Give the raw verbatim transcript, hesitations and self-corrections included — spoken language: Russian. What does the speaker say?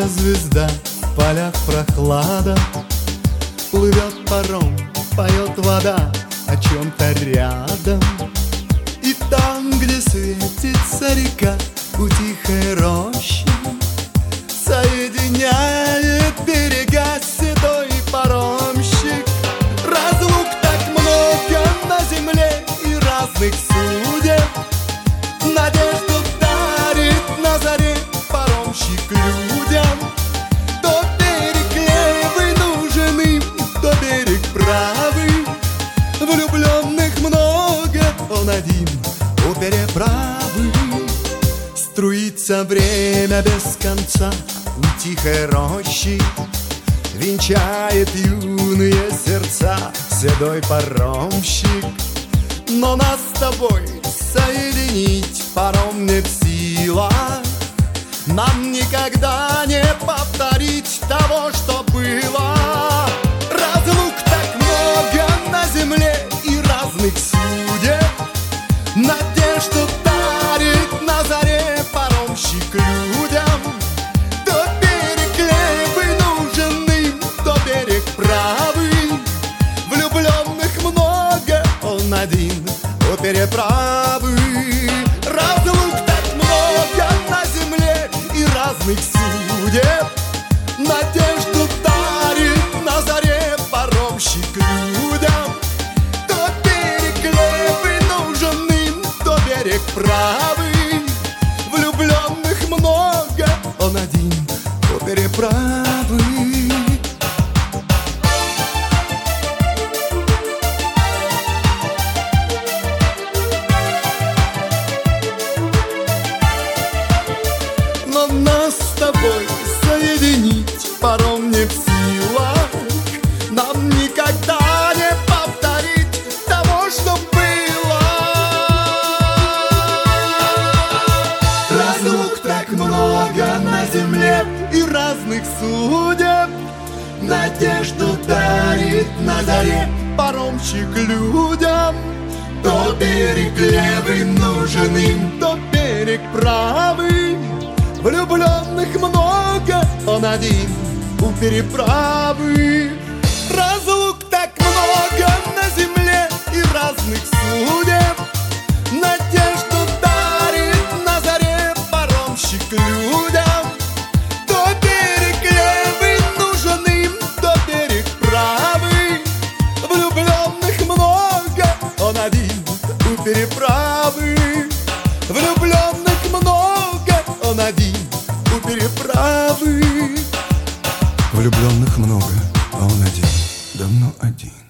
звезда, в полях прохлада, плывет паром, поет вода о чем-то рядом. И там, где светится река, у тихой рощи соединяет берега седой паромщик. Разлук так много на земле и разных судеб, надежду дарит на заре паромщик людям. То берег левый нужен им, то берег правый. Влюбленных много, он один у переправы. Струится время без конца у тихой рощи, венчает юные сердца седой паромщик. Но нас с тобой соединить паром не в силах. Нам никогда не повторить того, что было. Разлук так много на земле и разных судеб, надежду дарит на заре паромщик людям. То берег левый нужен им, то берег правый. Влюбленных много, он один у переправы. Разлук так много на земле и разных судеб, надежду дарит на заре паромщик людям. То берег левый нужен им, то берег правый. Влюбленных много, он один у переправы. Но нас с тобой соединить паром не в силах. Нам никогда не повторить того, что было. Разлук так много на земле и разных судеб, надежду дарит на заре паромщик людям. То берег левый нужен им, то берег правый. Влюбленных много, он один у переправы. Разлук так много на земле и разных судеб, надежду дарит на заре паромщик людям. То берег левый нужен им, то берег правый. Влюбленных много, он один у переправы. Влюбленных много, он один у переправы. Влюбленных много, а он один, давно один.